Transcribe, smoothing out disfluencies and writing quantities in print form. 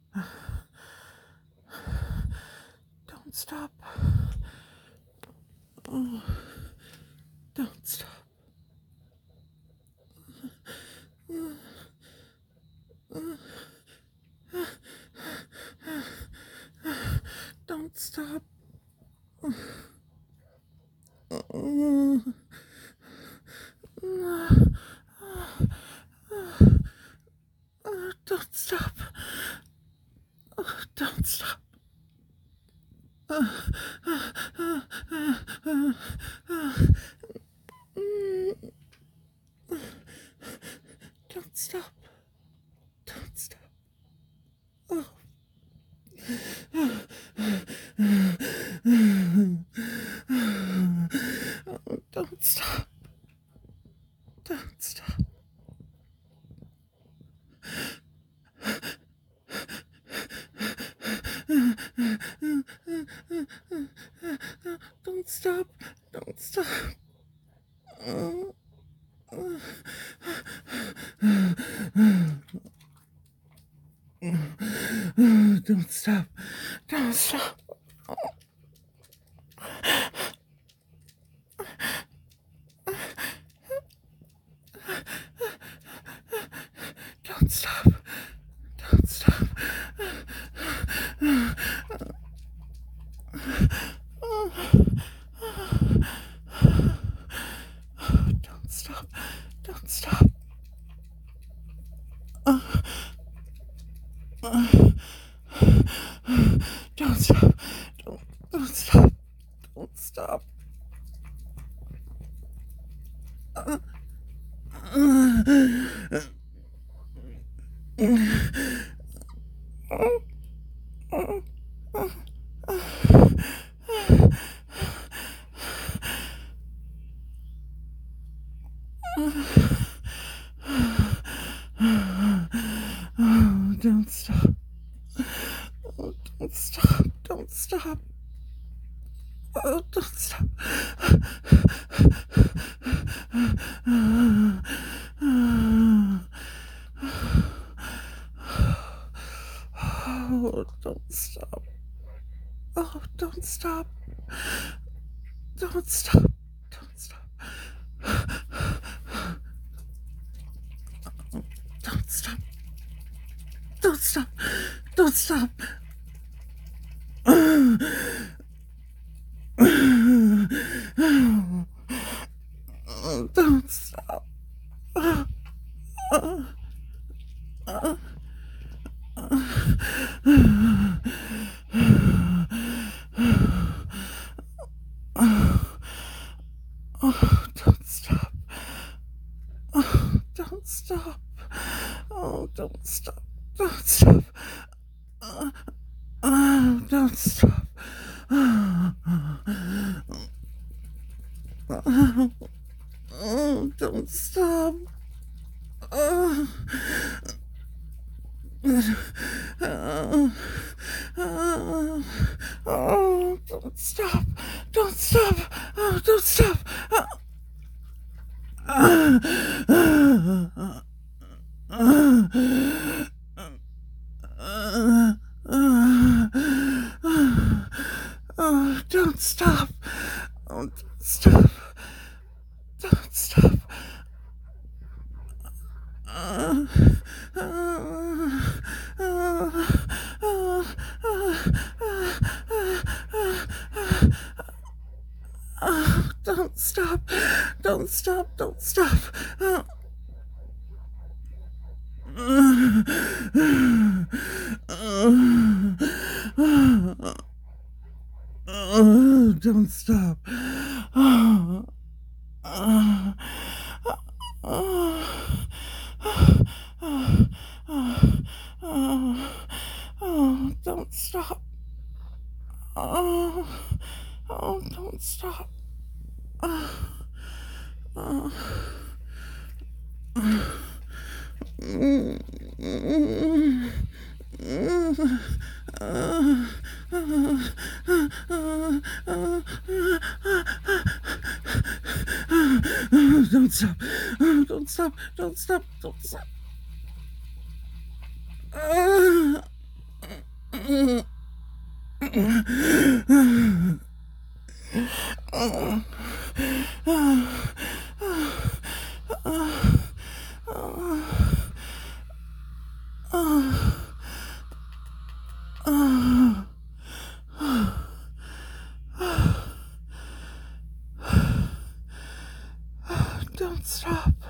Don't stop. Oh, don't stop. Don't stop. Don't stop. Don't stop. Don't stop. Don't stop. Oh. Don't stop. Don't stop. Don't stop. Don't stop. Don't stop. Don't stop. Don't stop. Don't stop. Don't stop. Don't stop. Don't stop. Don't stop. Don't stop. Don't stop. Oh, don't stop. Don't stop. Oh, don't stop. Oh, don't stop. Oh, don't stop. Don't stop. Don't stop. Don't stop. Don't stop. Don't stop. Don't stop. Oh, don't stop. Oh, don't stop. Oh, don't stop. Don't stop. Don't stop. Oh, don't stop. Oh, don't stop. Don't stop. Oh, don't stop. Oh, don't stop. Oh, don't stop. Don't stop. Don't stop. Don't stop. Don't stop. Don't stop. Don't stop. Oh, don't stop. Don't stop. Don't stop. Don't stop. Don't stop. Don't stop.